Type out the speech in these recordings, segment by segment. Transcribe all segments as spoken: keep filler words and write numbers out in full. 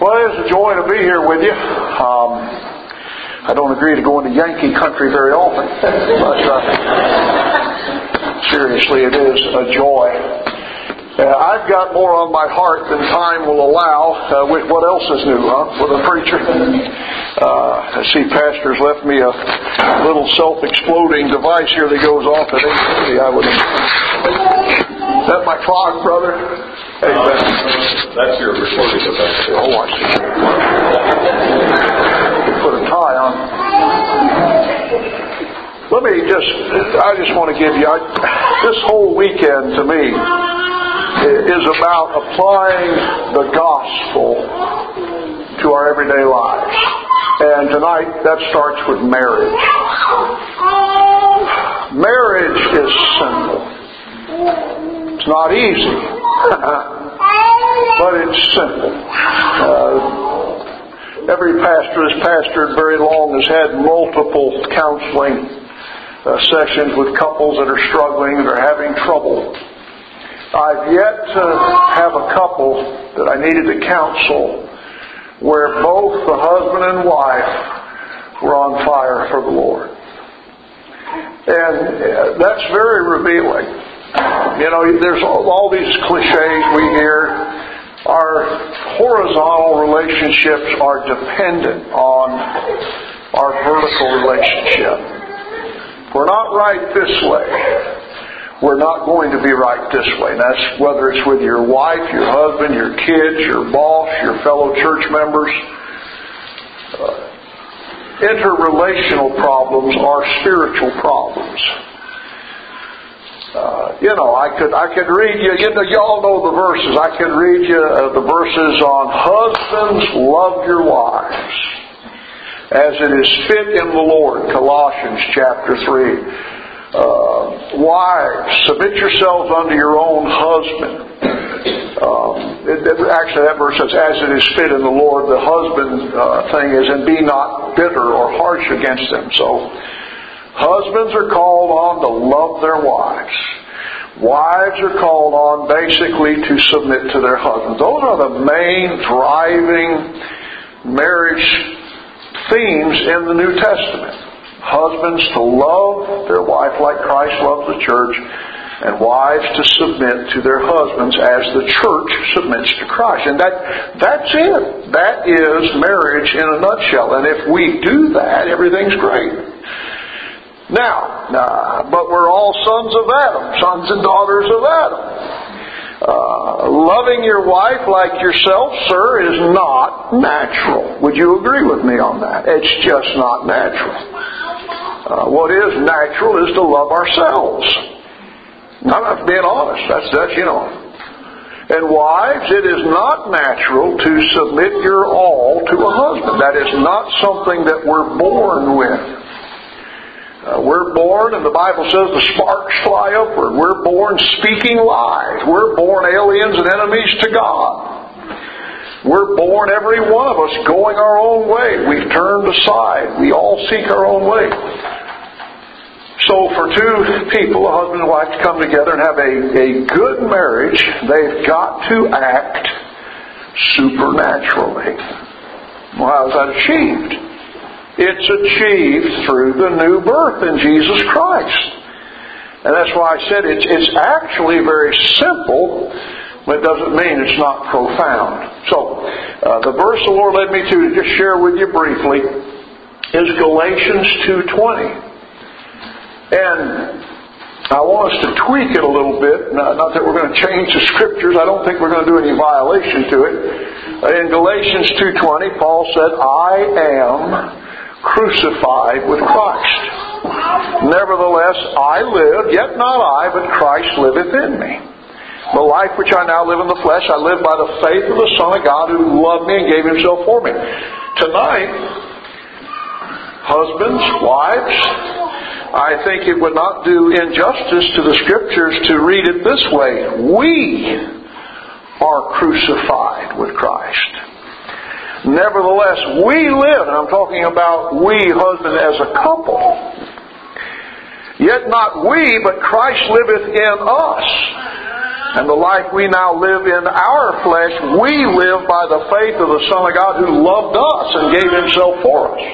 Well, it's a joy to be here with you. Um, I don't agree to go into Yankee country very often, but uh, seriously, it is a joy. Uh, I've got more on my heart than time will allow. Uh, what else is new, huh, for the preacher? Uh, I see Pastor's left me a little self-exploding device here that goes off at eight thirty, I would Is that my clock, brother? Hey, uh, that's your recording device. Oh, I see. Put a tie on. Let me just, I just want to give you, I, this whole weekend to me is about applying the gospel to our everyday lives. And tonight, that starts with marriage. Marriage is simple. It's not easy. But it's simple. Uh, every pastor has pastored very long has had multiple counseling uh, sessions with couples that are struggling, that are having trouble. I've yet to have a couple that I needed to counsel where both the husband and wife were on fire for the Lord. And uh, that's very revealing. You know, there's all, all these cliches we hear. Our horizontal relationships are dependent on our vertical relationship. If we're not right this way, we're not going to be right this way. And that's whether it's with your wife, your husband, your kids, your boss, your fellow church members. Uh, interrelational problems are spiritual problems. Uh, you know, I could I could read you, you know, y'all know the verses. I could read you uh, the verses on husbands, love your wives, as it is fit in the Lord, Colossians chapter three. Uh, wives, submit yourselves unto your own husband. Um, it, it, actually, that verse says, as it is fit in the Lord. The husband uh, thing is, and be not bitter or harsh against them. So, husbands are called on to love their wives. Wives are called on basically to submit to their husbands. Those are the main driving marriage themes in the New Testament. Husbands to love their wife like Christ loves the church, and wives to submit to their husbands as the church submits to Christ. And that that's it. That is marriage in a nutshell. And if we do that, everything's great. Now, uh, but we're all sons of Adam, sons and daughters of Adam. Uh, loving your wife like yourself, sir, is not natural. Would you agree with me on that? It's just not natural. Uh, what is natural is to love ourselves. I'm being honest. That's, that's, you know. And wives, it is not natural to submit your all to a husband. That is not something that we're born with. Uh, we're born, and the Bible says the sparks fly upward. We're born speaking lies. We're born aliens and enemies to God. We're born, every one of us, going our own way. We've turned aside. We all seek our own way. So for two people, a husband and wife, to come together and have a, a good marriage, they've got to act supernaturally. Well, how is that achieved? It's achieved through the new birth in Jesus Christ. And that's why I said it's, it's actually very simple, but it doesn't mean it's not profound. So, uh, the verse the Lord led me to, to just share with you briefly is Galatians two twenty. And I want us to tweak it a little bit. Not that we're going to change the Scriptures. I don't think we're going to do any violation to it. In Galatians two twenty, Paul said, I am crucified with Christ. Nevertheless, I live, yet not I, but Christ liveth in me. The life which I now live in the flesh, I live by the faith of the Son of God who loved me and gave Himself for me. Tonight, husbands, wives, I think it would not do injustice to the Scriptures to read it this way. We are crucified with Christ. Nevertheless, we live, and I'm talking about we, husband, as a couple. Yet not we, but Christ liveth in us. And the life we now live in our flesh, we live by the faith of the Son of God who loved us and gave Himself for us.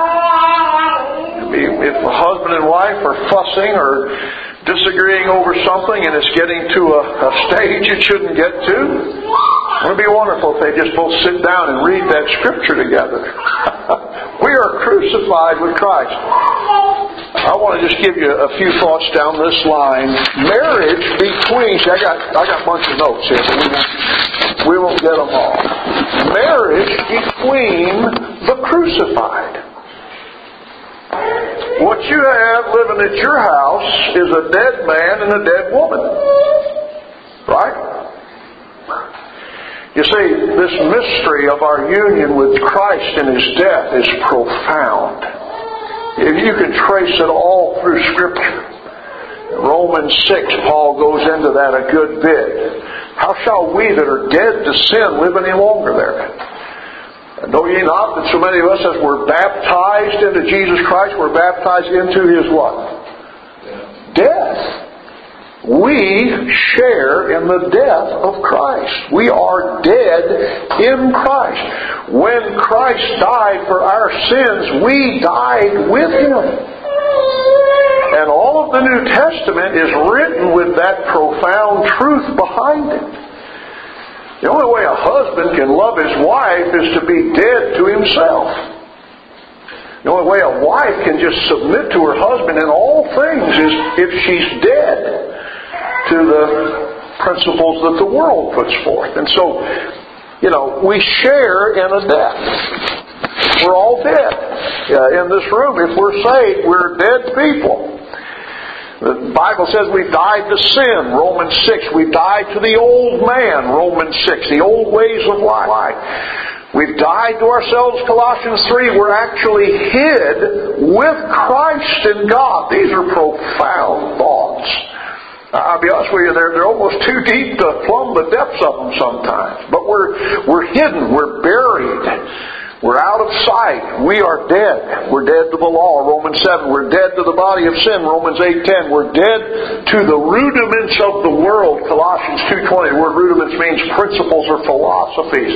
If a husband and wife are fussing or disagreeing over something and it's getting to a, a stage it shouldn't get to, it would be wonderful if they just both sit down and read that Scripture together. We are crucified with Christ. I want to just give you a few thoughts down this line. Marriage between... See, I got I got a bunch of notes here, but we won't, we won't get them all. Marriage between the crucified. What you have living at your house is a dead man and a dead woman. Right? You see, this mystery of our union with Christ in His death is profound. You can trace it all through Scripture. Romans six, Paul goes into that a good bit. How shall we that are dead to sin live any longer there? Know ye not that so many of us as were baptized into Jesus Christ were baptized into His what? Death. We share in the death of Christ. We are dead in Christ. When Christ died for our sins, we died with Him. And all of the New Testament is written with that profound truth behind it. The only way a husband can love his wife is to be dead to himself. The only way a wife can just submit to her husband in all things is if she's dead to the principles that the world puts forth. And so, you know, we share in a death. We're all dead uh, in this room. If we're saved, we're dead people. The Bible says we've died to sin, Romans six. We've died to the old man, Romans six, the old ways of life. We've died to ourselves, Colossians three. We're actually hid with Christ in God. These are profound thoughts. I'll be honest with you, they're, they're almost too deep to plumb the depths of them sometimes. But we're, we're hidden, we're buried. We're out of sight. We are dead. We're dead to the law, Romans seven. We're dead to the body of sin, Romans eight ten. We're dead to the rudiments of the world, Colossians two twenty. The word rudiments means principles or philosophies.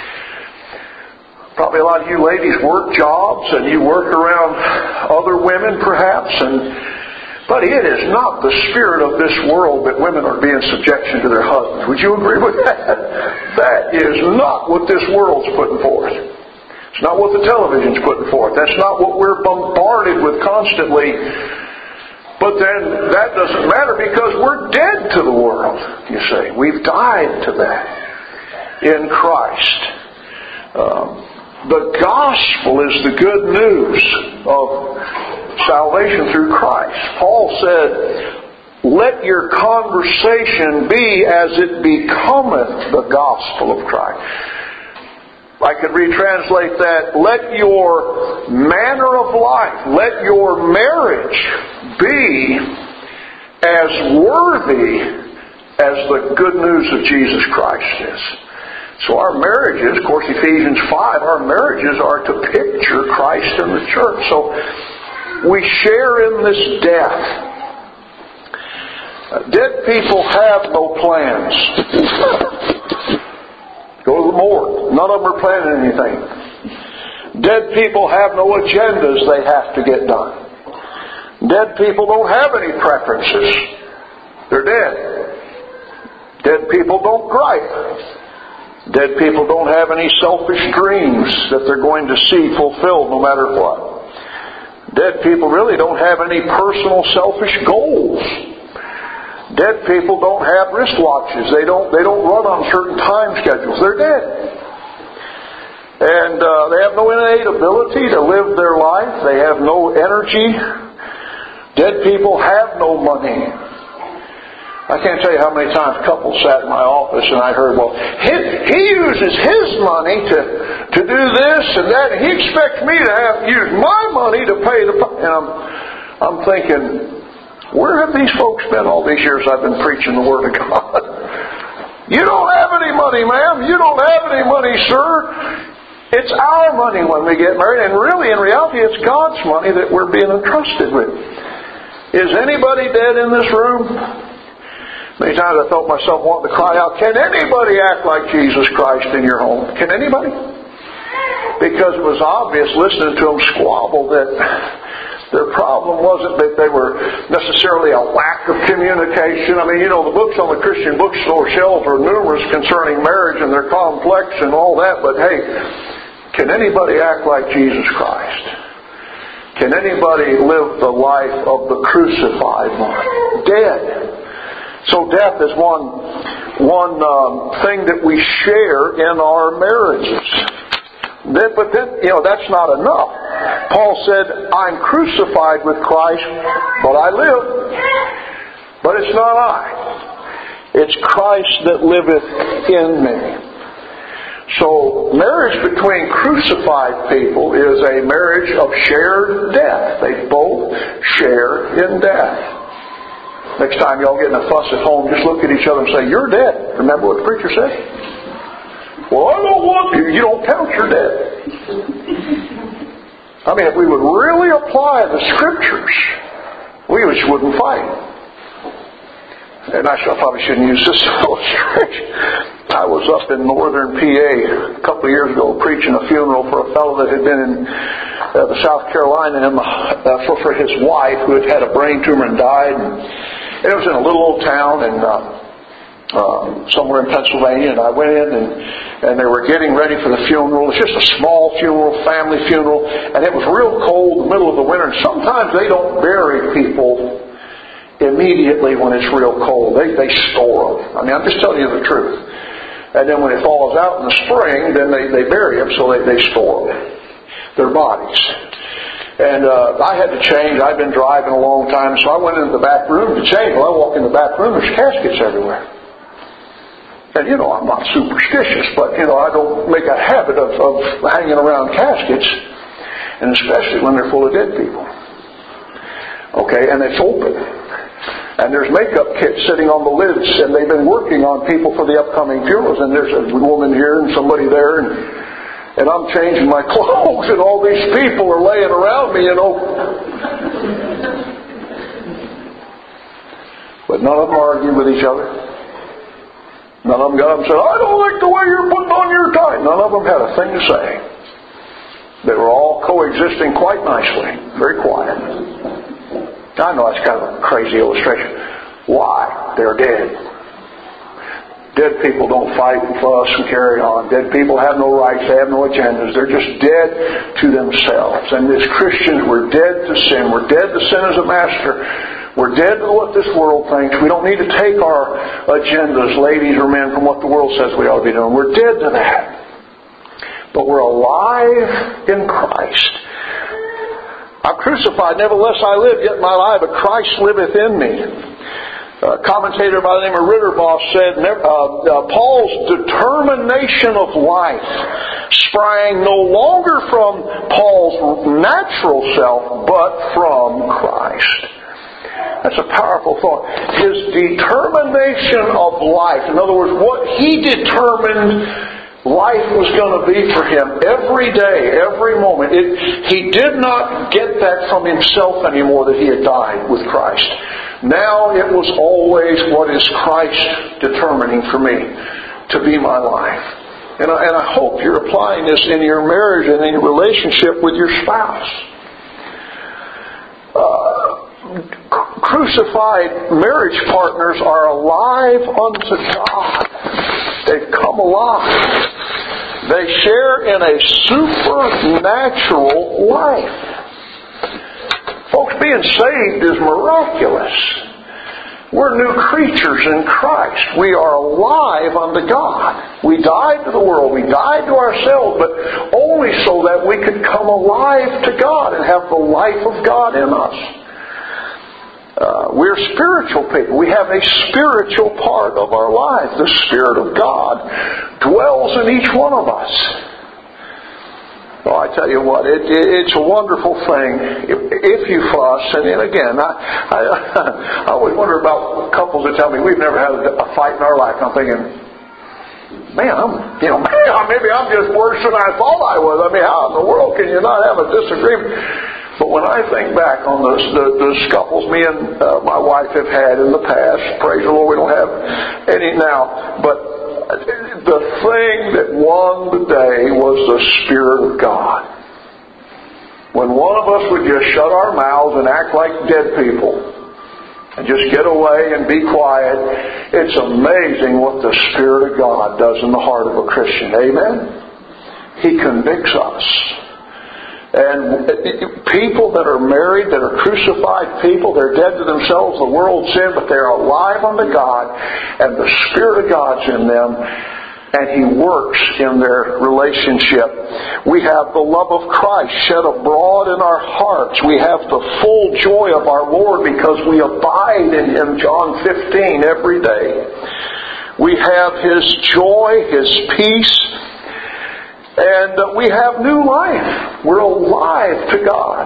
Probably a lot of you ladies work jobs and you work around other women perhaps, and but it is not the spirit of this world that women are being subjection to their husbands. Would you agree with that? That is not what this world's putting forth. It's not what the television's putting forth. That's not what we're bombarded with constantly. But then that doesn't matter because we're dead to the world, you see. We've died to that in Christ. Um, the gospel is the good news of salvation through Christ. Paul said, let your conversation be as it becometh the gospel of Christ. I could retranslate that, let your manner of life, let your marriage be as worthy as the good news of Jesus Christ is. So our marriages, of course Ephesians five, our marriages are to picture Christ in the church. So we share in this death. Uh, dead people have no plans. Go to the morgue. None of them are planning anything. Dead people have no agendas they have to get done. Dead people don't have any preferences. They're dead. Dead people don't gripe. Dead people don't have any selfish dreams that they're going to see fulfilled no matter what. Dead people really don't have any personal selfish goals. Dead people don't have wristwatches. They don't they don't run on certain time schedules. They're dead. And uh, they have no innate ability to live their life. They have no energy. Dead people have no money. I can't tell you how many times couples sat in my office and I heard, well, he, he uses his money to, to do this and that, and he expects me to have use my money to pay the... And I'm, I'm thinking, where have these folks been all these years I've been preaching the Word of God? You don't have any money, ma'am. You don't have any money, sir. It's our money when we get married, and really, in reality, it's God's money that we're being entrusted with. Is anybody dead in this room? Many times I felt myself wanting to cry out, can anybody act like Jesus Christ in your home? Can anybody? Because it was obvious listening to them squabble that their problem wasn't that they were necessarily a lack of communication. I mean, you know, the books on the Christian bookstore shelves are numerous concerning marriage and they're complex and all that, but hey, can anybody act like Jesus Christ? Can anybody live the life of the crucified one? Dead. So death is one, one um, thing that we share in our marriages. Then, but then, you know, that's not enough. Paul said, I'm crucified with Christ, but I live. But it's not I. It's Christ that liveth in me. So marriage between crucified people is a marriage of shared death. They both share in death. Next time y'all get in a fuss at home, just look at each other and say, you're dead. Remember what the preacher said? Well, I don't want you. You don't count, you're dead. I mean, if we would really apply the Scriptures, we just wouldn't fight. And I probably shouldn't use this illustration. I was up in northern P A a couple of years ago preaching a funeral for a fellow that had been in uh, the South Carolina and, uh, for, for his wife who had had a brain tumor and died. And, and it was in a little old town and uh, uh, somewhere in Pennsylvania. And I went in and, and they were getting ready for the funeral. It's just a small funeral, family funeral. And it was real cold in the middle of the winter. And sometimes they don't bury people immediately when it's real cold. They, they store them. I mean, I'm just telling you the truth. And then when it thaws out in the spring, then they, they bury them, so they, they store them, their bodies. And uh, I had to change. I'd been driving a long time, so I went into the back room to change. Well, I walk in the back room, there's caskets everywhere. And, you know, I'm not superstitious, but, you know, I don't make a habit of, of hanging around caskets, and especially when they're full of dead people. Okay, and it's open. And there's makeup kits sitting on the lids, and they've been working on people for the upcoming funerals, and there's a woman here and somebody there, and, and I'm changing my clothes, and all these people are laying around me, you know. But none of them argue with each other. None of them got up and said, I don't like the way you're putting on your tie. None of them had a thing to say. They were all coexisting quite nicely, very quiet. I know that's kind of a crazy illustration. Why? They're dead. Dead people don't fight and fuss and carry on. Dead people have no rights. They have no agendas. They're just dead to themselves. And as Christians, we're dead to sin. We're dead to sin as a master. We're dead to what this world thinks. We don't need to take our agendas, ladies or men, from what the world says we ought to be doing. We're dead to that. But we're alive in Christ. I'm crucified, nevertheless I live, yet my life, but Christ liveth in me. A commentator by the name of Ritterboss said, uh, uh, Paul's determination of life sprang no longer from Paul's natural self, but from Christ. That's a powerful thought. His determination of life, in other words, what he determined life was going to be for him every day, every moment. It, he did not get that from himself anymore that he had died with Christ. Now it was always what is Christ determining for me to be my life. And I, and I hope you're applying this in your marriage and in your relationship with your spouse. Uh, crucified marriage partners are alive unto God. They've come alive. They share in a supernatural life. Folks, being saved is miraculous. We're new creatures in Christ. We are alive unto God. We died to the world. We died to ourselves, but only so that we could come alive to God and have the life of God in us. Uh, we're spiritual people. We have a spiritual part of our life. The Spirit of God dwells in each one of us. Well, I tell you what, it, it, it's a wonderful thing if, if you fuss. And, and again, I, I, I always wonder about couples that tell me we've never had a, a fight in our life. I'm thinking, man, I'm, you know, maybe I'm just worse than I thought I was. I mean, how in the world can you not have a disagreement? But when I think back on the, the, the scuffles me and uh, my wife have had in the past, praise the Lord, we don't have any now, but the thing that won the day was the Spirit of God. When one of us would just shut our mouths and act like dead people and just get away and be quiet, it's amazing what the Spirit of God does in the heart of a Christian. Amen? He convicts us. And people that are married, that are crucified people, they're dead to themselves, the world's sin, but they're alive unto God, and the Spirit of God's in them, and He works in their relationship. We have the love of Christ shed abroad in our hearts. We have the full joy of our Lord because we abide in Him, John fifteen, every day. We have His joy, His peace, and we have new life. We're alive to God.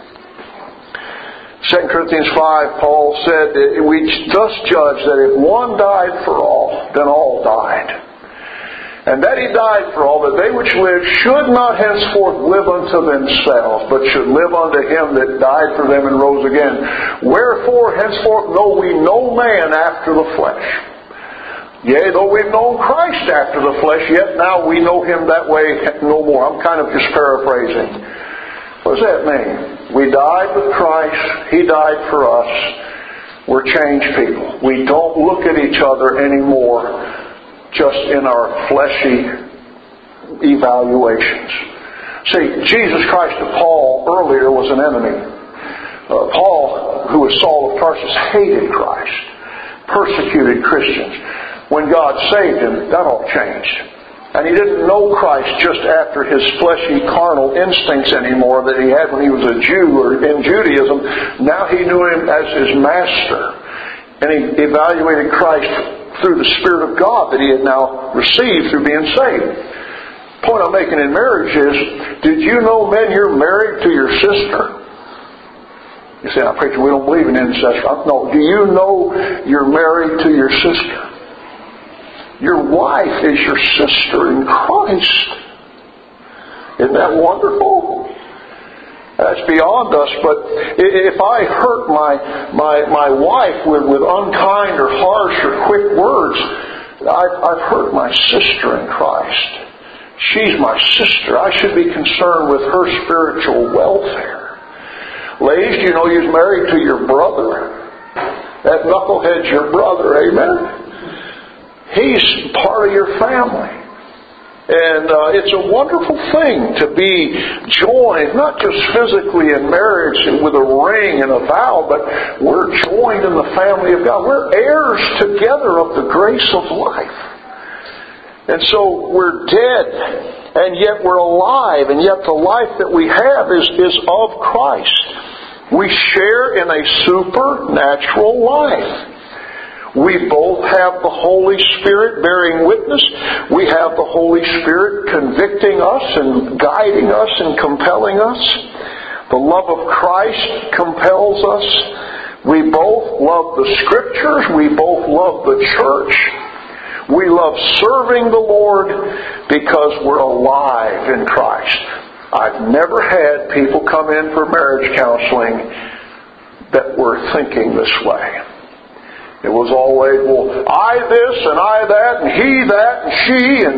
Second Corinthians five, Paul said, we thus judge that if one died for all, then all died. And that He died for all, that they which live should not henceforth live unto themselves, but should live unto Him that died for them and rose again. Wherefore henceforth know we no man after the flesh. Yea, though we've known Christ after the flesh, yet now we know Him that way no more. I'm kind of just paraphrasing. What does that mean? We died with Christ. He died for us. We're changed people. We don't look at each other anymore just in our fleshy evaluations. See, Jesus Christ to Paul earlier was an enemy. Uh, Paul, who was Saul of Tarsus, hated Christ, persecuted Christians. When God saved him, that all changed. And he didn't know Christ just after his fleshy, carnal instincts anymore that he had when he was a Jew or in Judaism. Now he knew Him as his master. And he evaluated Christ through the Spirit of God that he had now received through being saved. The point I'm making in marriage is, did you know, men, you're married to your sister? You say, now, preacher, we don't believe in incest. No, do you know you're married to your sister? Your wife is your sister in Christ. Isn't that wonderful? That's beyond us. But if I hurt my my my wife with, with unkind or harsh or quick words, I've, I've hurt my sister in Christ. She's my sister. I should be concerned with her spiritual welfare. Ladies, you know you're married to your brother. That knucklehead's your brother. Amen? He's part of your family. And uh, it's a wonderful thing to be joined, not just physically in marriage and with a ring and a vow, but we're joined in the family of God. We're heirs together of the grace of life. And so we're dead, and yet we're alive, and yet the life that we have is, is of Christ. We share in a supernatural life. We both have the Holy Spirit bearing witness. We have the Holy Spirit convicting us and guiding us and compelling us. The love of Christ compels us. We both love the Scriptures. We both love the church. We love serving the Lord because we're alive in Christ. I've never had people come in for marriage counseling that were thinking this way. It was always, well, I this and I that and he that and she and...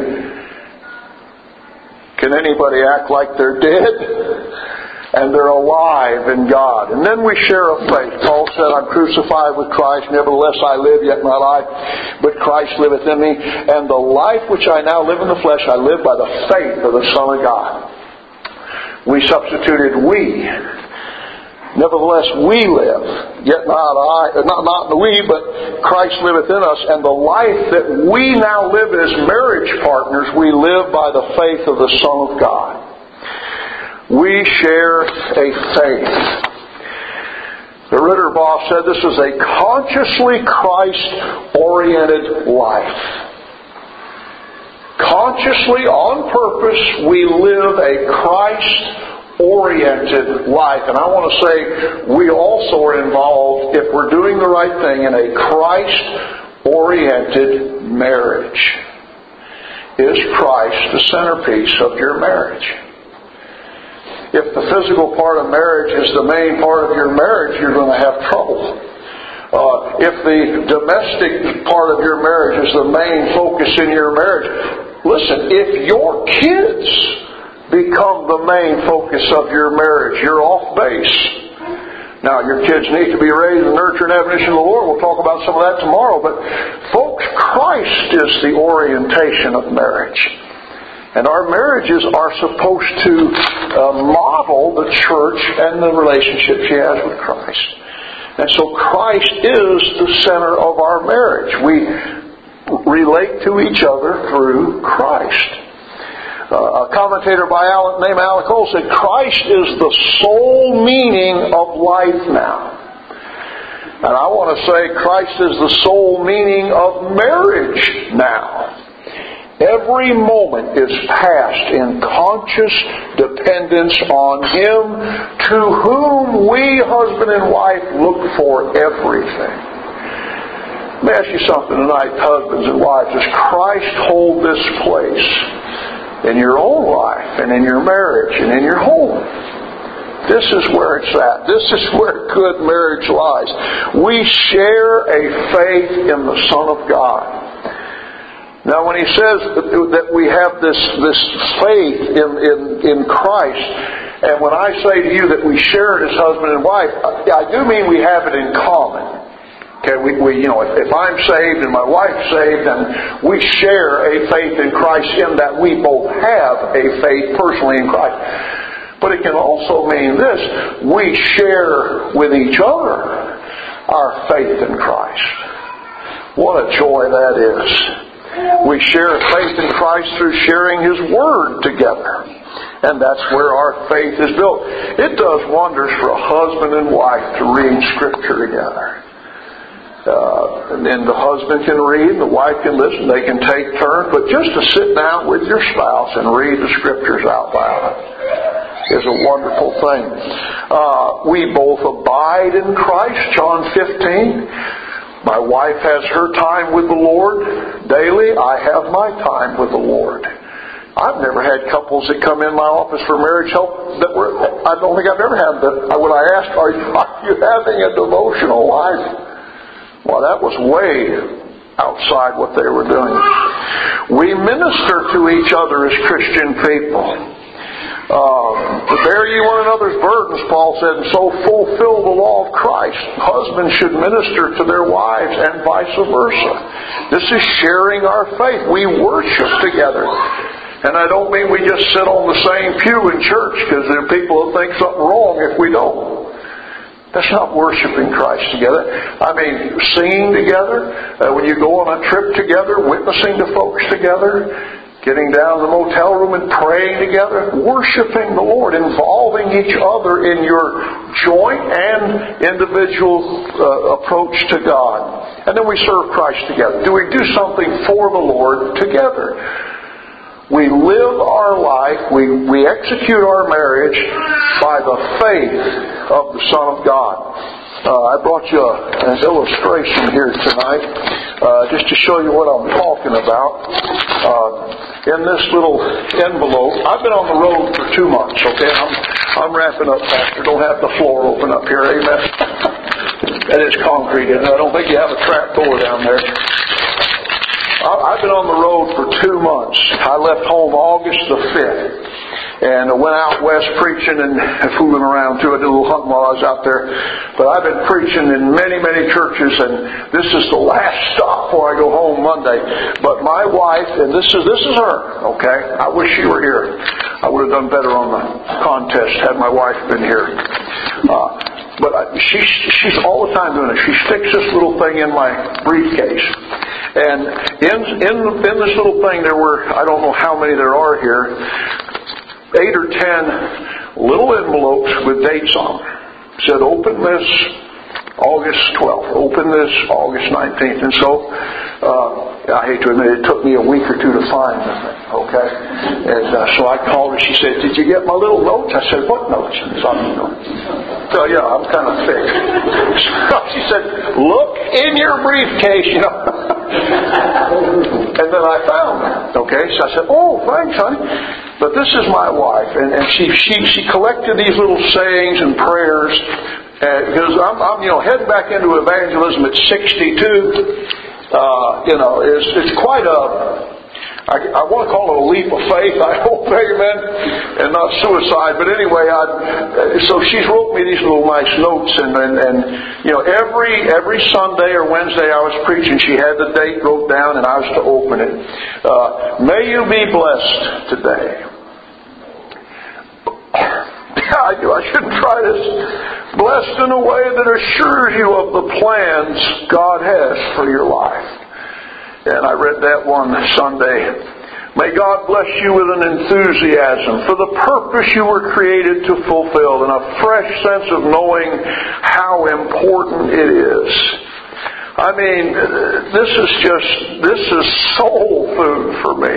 Can anybody act like they're dead? And they're alive in God. And then we share a faith. Paul said, I'm crucified with Christ, nevertheless I live, yet my life, but Christ liveth in me. And the life which I now live in the flesh, I live by the faith of the Son of God. We substituted we. Nevertheless, we live, yet not I, not, not we, but Christ liveth in us. And the life that we now live as marriage partners, we live by the faith of the Son of God. We share a faith. The Ritterboss said this is a consciously Christ-oriented life. Consciously, on purpose, we live a Christ oriented life. And I want to say we also are involved, if we're doing the right thing, in a Christ-oriented marriage. Is Christ the centerpiece of your marriage? If the physical part of marriage is the main part of your marriage, you're going to have trouble. Uh, if the domestic part of your marriage is the main focus in your marriage, listen, if your kids become the main focus of your marriage, you're off base. Now, your kids need to be raised in the nurture and admonition of the Lord. We'll talk about some of that tomorrow. But, folks, Christ is the orientation of marriage. And our marriages are supposed to uh, model the church and the relationship she has with Christ. And so Christ is the center of our marriage. We relate to each other through Christ. Uh, a commentator by Alan, named Alec Cole said, Christ is the sole meaning of life now. And I want to say Christ is the sole meaning of marriage now. Every moment is passed in conscious dependence on Him, to whom we, husband and wife, look for everything. Let me ask you something tonight, husbands and wives. Does Christ hold this place in your own life and in your marriage and in your home? This is where it's at. This is where good marriage lies. We share a faith in the Son of God. Now, when he says that we have this, this faith in, in, in Christ, and when I say to you that we share it as husband and wife, I do mean we have it in common. Okay, we, we you know, if, if I'm saved and my wife's saved, then we share a faith in Christ in that we both have a faith personally in Christ. But it can also mean this: we share with each other our faith in Christ. What a joy that is. We share faith in Christ through sharing His Word together. And that's where our faith is built. It does wonders for a husband and wife to read Scripture together. Uh, and then the husband can read, the wife can listen, they can take turns. But just to sit down with your spouse and read the Scriptures out loud is a wonderful thing. Uh, we both abide in Christ, John fifteen. My wife has her time with the Lord daily. I have my time with the Lord. I've never had couples that come in my office for marriage help that were, I don't think I've ever had that. When I asked, are you, are you having a devotional life? Well, that was way outside what they were doing. We minister to each other as Christian people. Uh, to bear ye one another's burdens, Paul said, and so fulfill the law of Christ. Husbands should minister to their wives and vice versa. This is sharing our faith. We worship together. And I don't mean we just sit on the same pew in church, because there are people that think something wrong if we don't. That's not worshiping Christ together. I mean, singing together, uh, when you go on a trip together, witnessing to folks together, getting down to the motel room and praying together, worshiping the Lord, involving each other in your joint and individual uh, approach to God. And then we serve Christ together. Do we do something for the Lord together? We live our life, we, we execute our marriage by the faith of the Son of God. Uh, I brought you a, an illustration here tonight, uh, just to show you what I'm talking about. Uh, in this little envelope, I've been on the road for two months, okay? I'm, I'm wrapping up, Pastor. Don't have the floor open up here, amen? That is concrete, and I don't think you have a trap door down there. I've been on the road for two months. I left home August the fifth. And I went out west preaching and fooling around too. I did a little hunting while I was out there. But I've been preaching in many, many churches, and this is the last stop before I go home Monday. But my wife, and this is this is her, okay? I wish she were here. I would have done better on the contest had my wife been here. Uh, but she, she's all the time doing it. She sticks this little thing in my briefcase. And in, in, in this little thing there were, I don't know how many there are here, eight or ten little envelopes with dates on them. It said, open this August twelfth, open this August nineteenth. And so, uh, I hate to admit it, it took me a week or two to find them, okay? And uh, so I called her. She said, did you get my little notes? I said, what notes? So, you know, so yeah, I'm kind of thick. So she said, look in your briefcase, you know. And then I found them, okay? So I said, oh, thanks, honey. But this is my wife, and, and she, she she collected these little sayings and prayers, because I'm, I'm you know heading back into evangelism at sixty-two. Uh, you know, it's it's quite a I, I want to call it a leap of faith, I hope, amen, and not suicide. But anyway, I, so she's wrote me these little nice notes, and, and, and you know, every every Sunday or Wednesday I was preaching, she had the date wrote down, and I was to open it. Uh, May you be blessed today. I do. I shouldn't try this. Blessed in a way that assures you of the plans God has for your life. And I read that one Sunday. May God bless you with an enthusiasm for the purpose you were created to fulfill, and a fresh sense of knowing how important it is. I mean, this is just, this is soul food for me.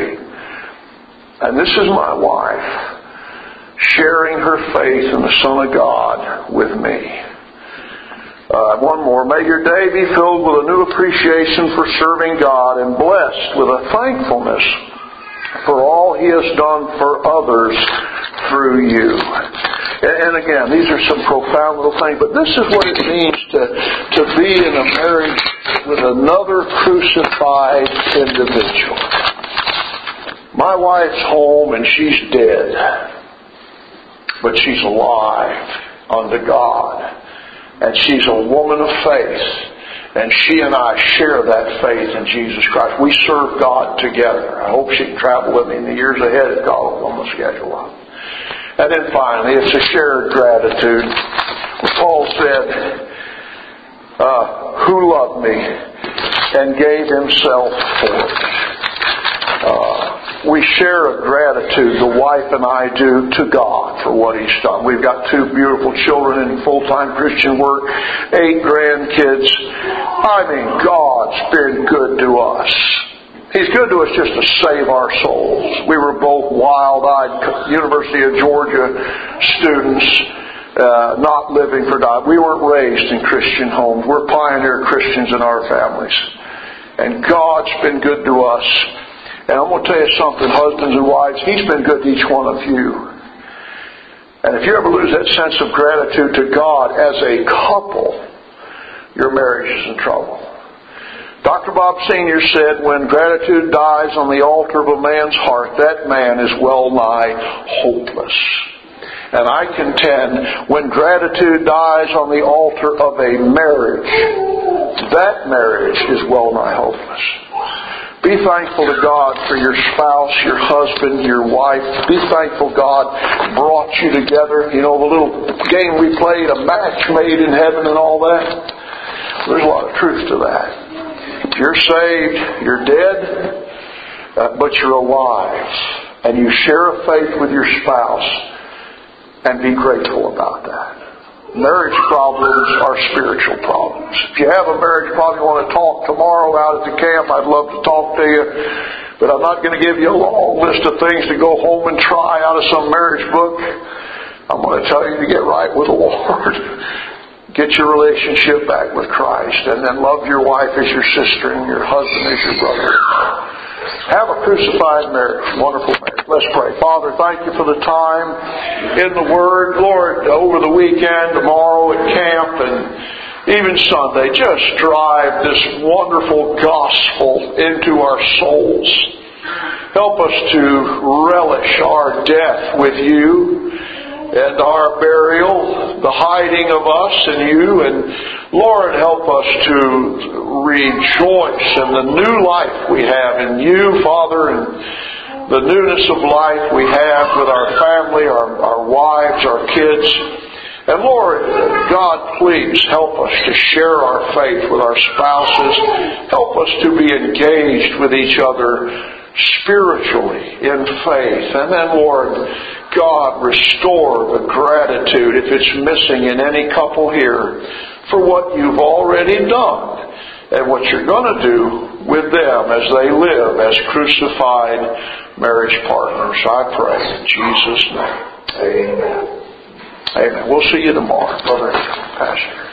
And this is my wife, sharing her faith in the Son of God with me. Uh, one more. May your day be filled with a new appreciation for serving God, and blessed with a thankfulness for all He has done for others through you. And, and again, these are some profound little things, but this is what it means to, to be in a marriage with another crucified individual. My wife's home and she's dead, but she's alive unto God. And she's a woman of faith. And she and I share that faith in Jesus Christ. We serve God together. I hope she can travel with me in the years ahead if God will on the schedule. And then finally, it's a shared gratitude. Paul said, uh, who loved me and gave himself for me. Uh, we share a gratitude, the wife and I do, to God for what He's done. We've got two beautiful children in full-time Christian work, eight grandkids. I mean, God's been good to us. He's good to us just to save our souls. We were both wild-eyed University of Georgia students, uh, not living for God. We weren't raised in Christian homes. We're pioneer Christians in our families. And God's been good to us. And I'm going to tell you something, husbands and wives, He's been good to each one of you. And if you ever lose that sense of gratitude to God as a couple, your marriage is in trouble. Doctor Bob Senior said, when gratitude dies on the altar of a man's heart, that man is well nigh hopeless. And I contend, when gratitude dies on the altar of a marriage, that marriage is well nigh hopeless. Be thankful to God for your spouse, your husband, your wife. Be thankful God brought you together. You know, the little game we played, a match made in heaven and all that. There's a lot of truth to that. You're saved, you're dead, uh, but you're alive. And you share a faith with your spouse, and be grateful about that. Marriage problems are spiritual problems. If you have a marriage problem, you want to talk tomorrow out at the camp, I'd love to talk to you. But I'm not going to give you a long list of things to go home and try out of some marriage book. I'm going to tell you to get right with the Lord. Get your relationship back with Christ. And then love your wife as your sister and your husband as your brother. Have a crucified marriage. Wonderful marriage. Let's pray. Father, thank you for the time in the Word. Lord, over the weekend, tomorrow at camp, and even Sunday, just drive this wonderful gospel into our souls. Help us to relish our death with you and our burial, the hiding of us in you. And Lord, help us to rejoice in the new life we have in you, Father, and the newness of life we have with our family, our, our wives, our kids. And Lord, God, please help us to share our faith with our spouses. Help us to be engaged with each other spiritually in faith. And then, Lord, God, restore the gratitude, if it's missing in any couple here, for what you've already done and what you're going to do with them as they live as crucified marriage partners. I pray in Jesus' name. Amen. Amen. We'll see you tomorrow, Brother Pastor.